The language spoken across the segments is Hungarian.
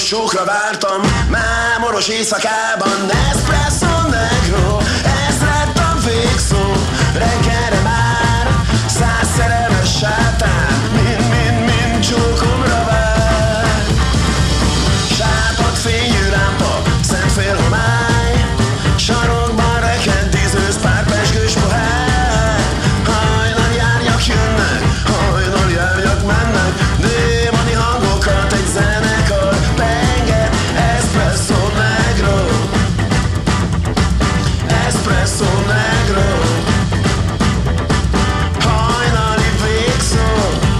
csókra vártam, mámoros éjszakában. Espresso negro, ez lett a végszó. Reggelre már 100 szerelmes sátán, mind csókomra vár. Sápadt fényű lámpa, szent félhomály, sarokban rekent díszősz pár pezsgős pohár. Hajnali árnyak jönnek, hajnali árnyak mennek, démoni hangokat egy zenekar penget. Espresso negro, espresso negro, hajnali végszó.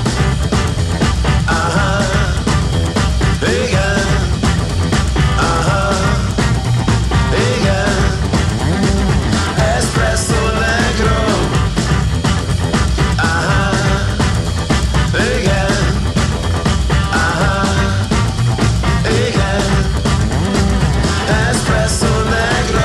Aha, igen, aha, igen. Espresso negro, aha, igen, aha, igen. Espresso negro.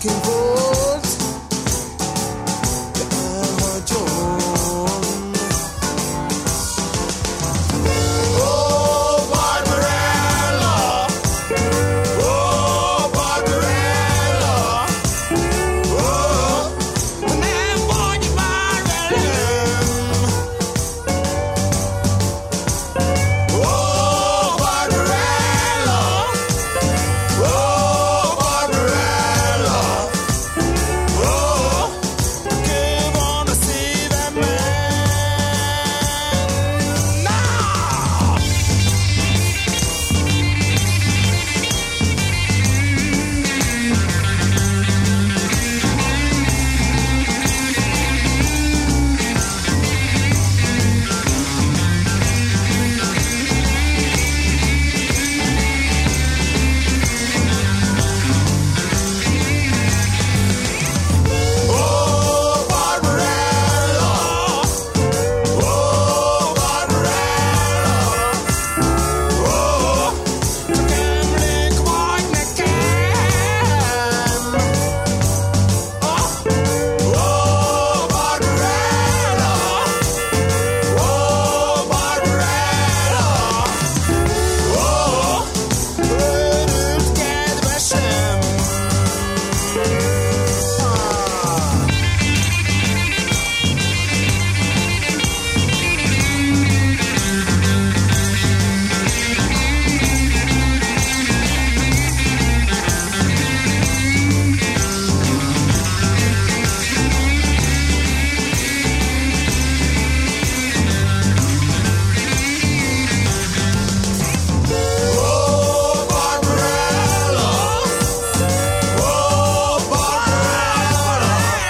looking forward to our dawn. Oh, Barbarella. Oh, Barbarella. Oh, when that boy you Barbarella. Oh, Barbarella. Oh, Barbarella. Oh, came on to see that man now. Oh, Barbarella. Oh, Barbarella. Oh, gambling quite the game. Oh, Barbarella. Oh, Barbarella. Oh, let's get the shame. Oh, Barbarella. Oh, Barbarella.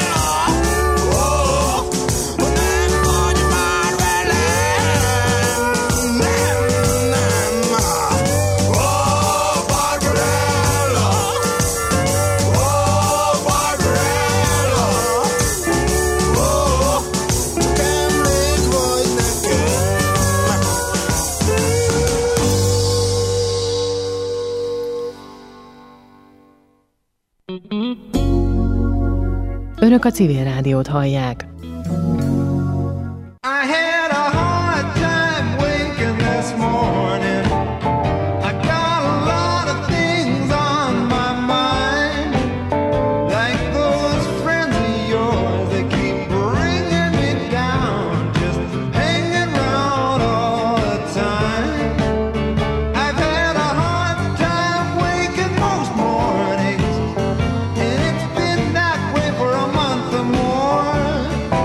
Oh, when that boy you Barbarella. Oh, Barbarella. Oh, Barbarella. Oh, gambling quite the game. Önök a Civil Rádiót hallják. I had a hard time waking this morning. I got a lot of things on my mind, like those friends of yours that keep bringing me down, just hanging around all the time. I've had a hard time waking most mornings, and it's been that way for a month or more.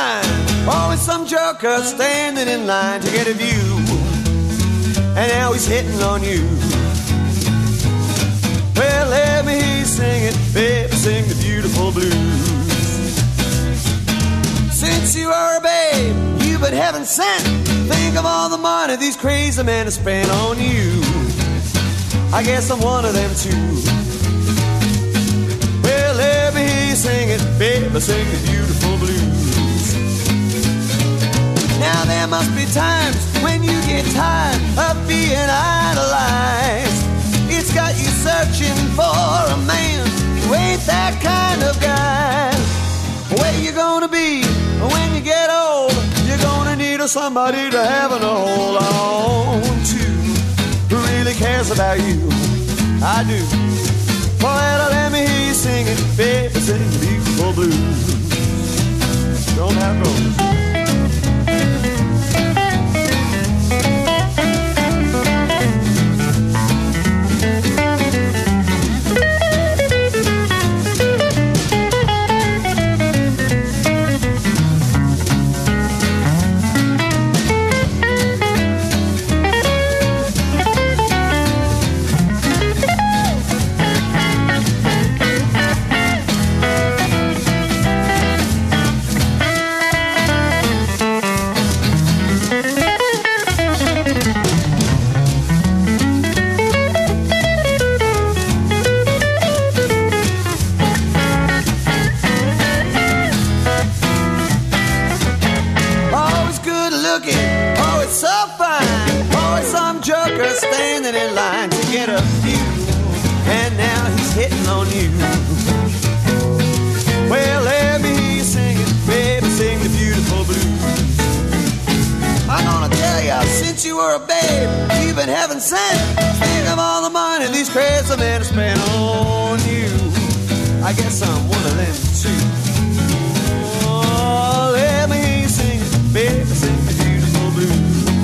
fine. Always some joker standing in line to get a view, and now he's hitting on you. Well, let me hear you sing it, baby, sing the beautiful blues. Since you are a babe, you've been heaven sent. Think of all the money these crazy men have spent on you. I guess I'm one of them too. Well, let me hear you sing it, baby, sing the beautiful blues. Now there must be times when you get tired of being idolized. It's got you searching for a man who ain't that kind of guy. Where you gonna be when you get old? You're gonna need somebody to have and hold on to, who really cares about you. I do. Well, let me hear you sing it, baby, sing the beautiful blues. Don't have roads. Standing in line to get a view, and now he's hitting on you. Well, let me hear you sing it, baby, sing the beautiful blues. I'm gonna tell you, since you were a babe, you've been heaven sent. Think of all the money these crazy men have spent on you. I guess I'm one of them too. Oh, let me hear you sing it, baby, sing the beautiful blues.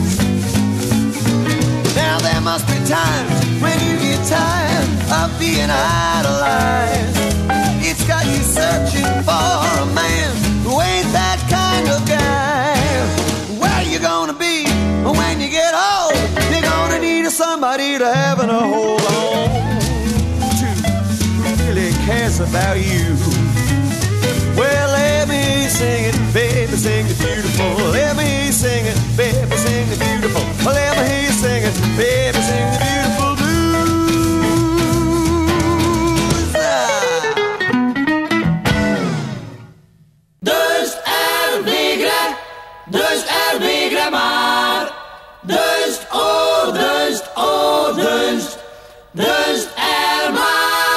Now there must be times when you get tired of being idolized. It's got you searching for a man who ain't that kind of guy. Where you gonna be when you get old? You're gonna need somebody to have and a hold on to, who really cares about you. Well, let me sing it, baby, sing the beautiful. Let me sing it, baby, sing the beautiful. Let me hear you sing it, baby, sing the beautiful blues. Döst är végre maar. Döst, åh, döst, åh, döst. Döst är maar.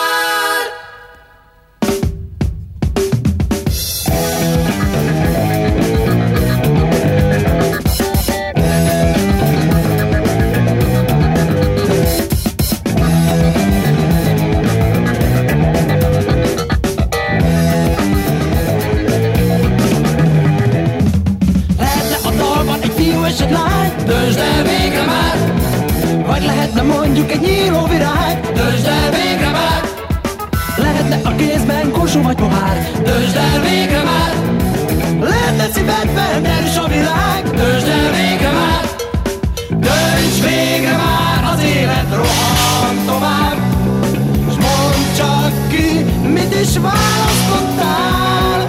Dus de végre maar. Vagy lehetne mondjuk egy nyíló virág. Dus de végre már. Lehetne a kézben korsó vagy pohár. Dus de végre már. Lehetne szívedben erős a világ. Dus de végre már. Dönts végre már, az élet rohan tovább. S mondd csak ki, mit is választottál.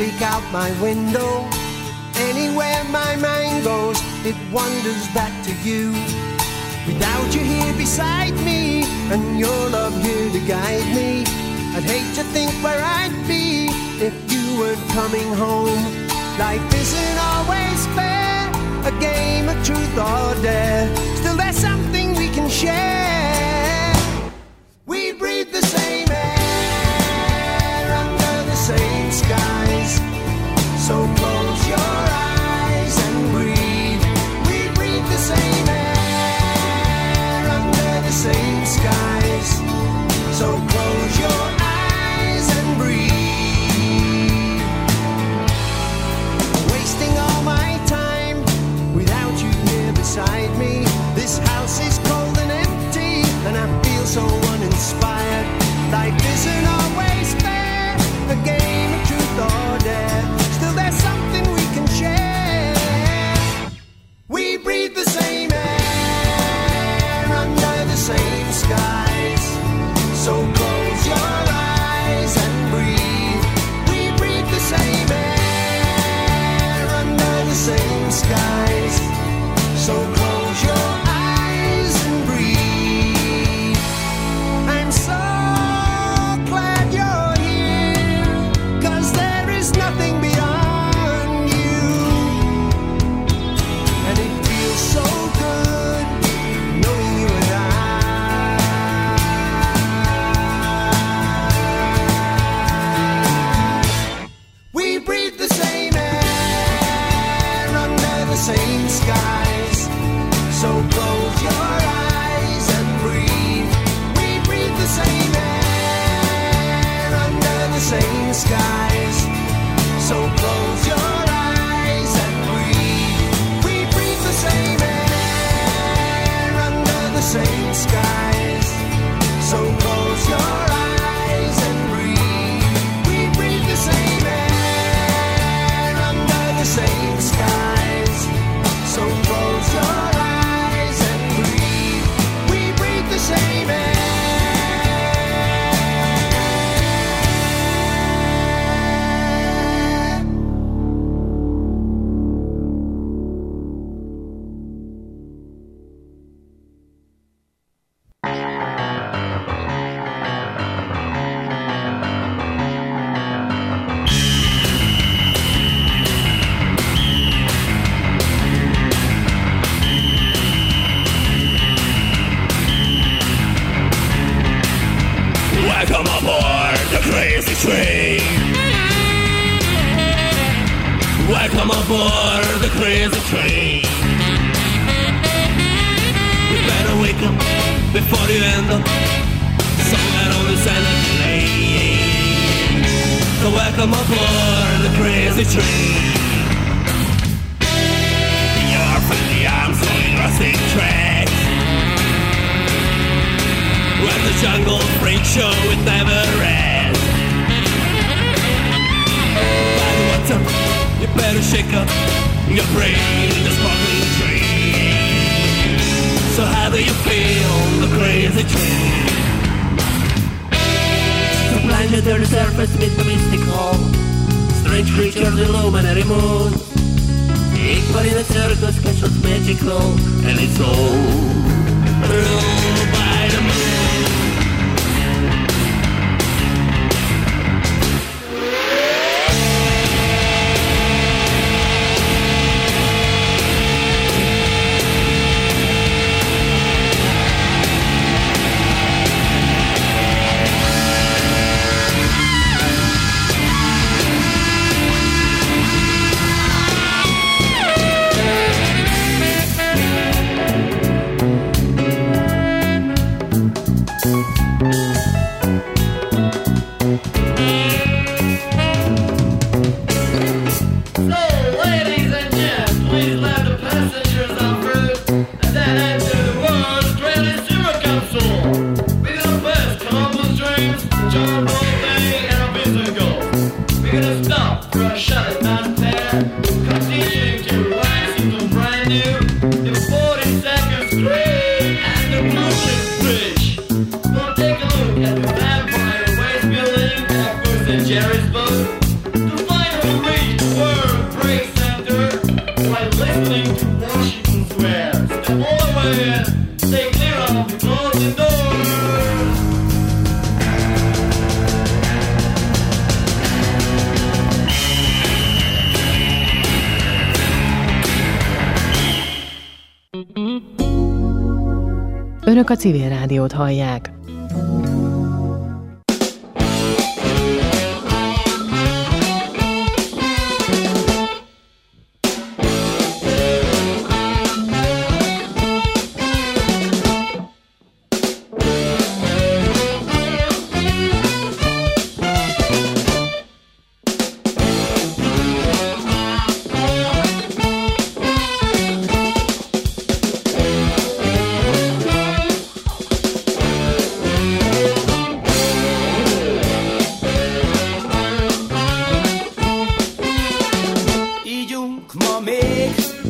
peek out my window, anywhere my mind goes, it wanders back to you. Without you here beside me, and your love here to guide me, I'd hate to think where I'd be if you weren't coming home. Life isn't always fair, a game of truth or dare. Still there's something we can share. We breathe the same air under the same skies. So close your eyes and breathe. We breathe the same air under the same skies. So close your eyes and breathe. Wasting all my time without you here beside me. This house is cold and empty, and I feel so uninspired. Life isn't always fair, a game of truth or dare. Still there's something we can share. We breathe the same air under the same skies. So close your eyes and breathe. We breathe the same air under the same skies. So close your eyes and breathe. I'm so glad you're here, 'cause there is nothing beyond you. And it feels so good knowing you and I. We breathe the same air under the same skies. So close your eyes and breathe. We breathe the same air under the same skies. So close your eyes and breathe. We breathe the same air under the same skies. So close your eyes and breathe. We breathe the same air under the same skies. So close your eyes and breathe. We breathe the same air. Welcome aboard the crazy train. Welcome aboard the crazy train. You better wake up before you end up somewhere on this energy lane. So welcome aboard the crazy train. You're from the arms flowing rusting tracks. When the jungle freak show, it never ends. By the water, you better shake up your brain, the sparkling dream. So how do you feel, the crazy train? So plunge to the surface with the mystical strange creatures illuminate moon. Equal in a circus, catch what's magical, and it's all ruled by the moon. Jerry's boat to find a Önök a Civil Rádiót hallják. Ígyunk ma még